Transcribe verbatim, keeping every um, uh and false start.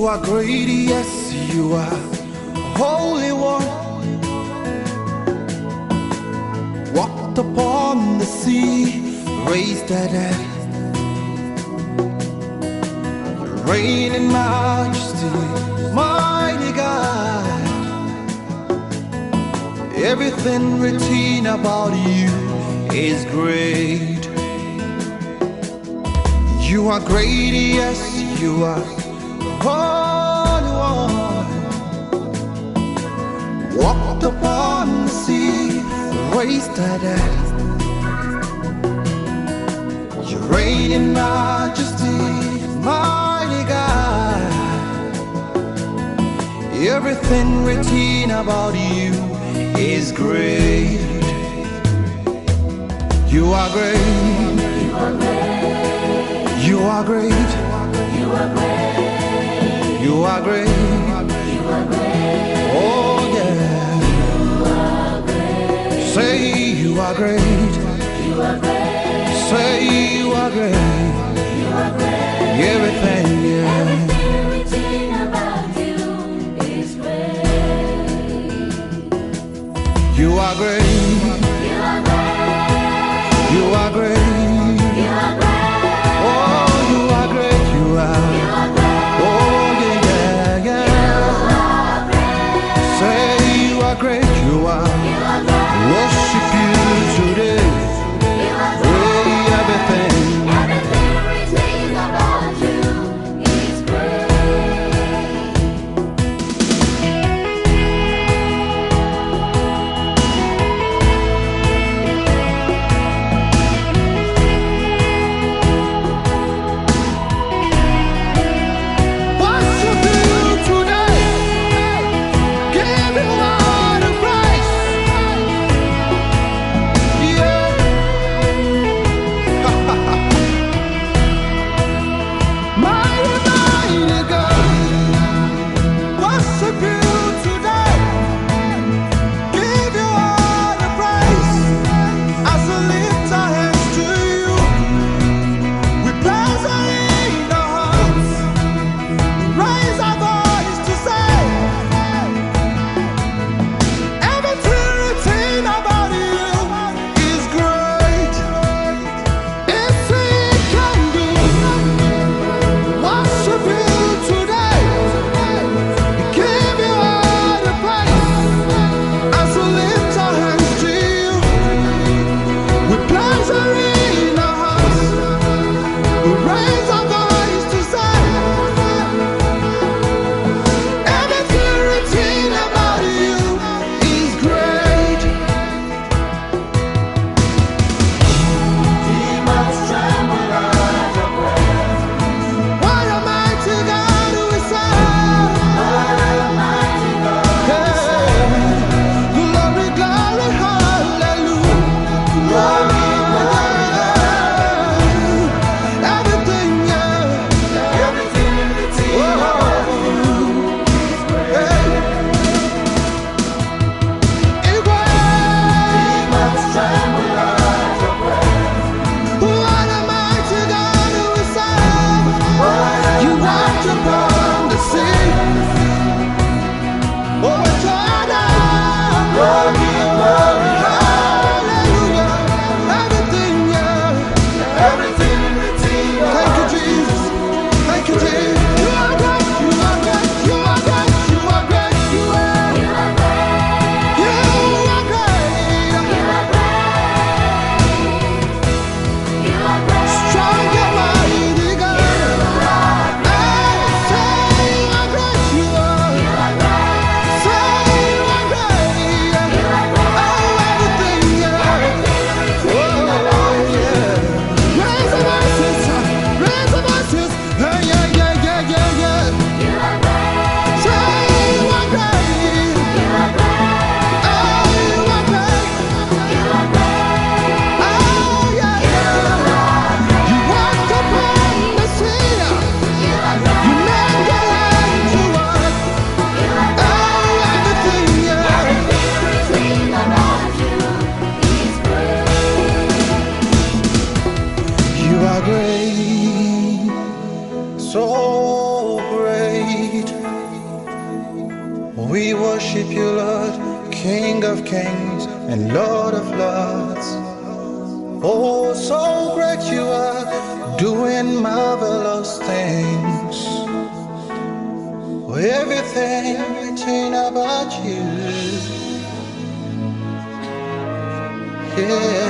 are great, yes, you are Holy One. Walked upon the sea, raised the dead. Reign in majesty, mighty God. Everything written about you is great. You are great, yes, you are Holy One. Walked upon the sea, raised the dead. You reign in majesty, mighty God. Everything written about you is great. You are great. You are great. You are great. You are great. You are great. Oh yeah. You are great. Say you are great. You are great. Say you are great. You are great. Everything, yeah. Everything written about you is great. You are great. You are great. You are great. You are great. Oh, you are great. You are. You are great. Oh yeah, yeah, You yeah. are great. Say you are great. You are. You are great. Worship you today. You are Hey, great. everything. Everything written about you is great. Worship you today. Give you all the praise. We worship you, Lord, King of kings and Lord of lords. Oh, so great you are, doing marvelous things. Everything written about you, yeah.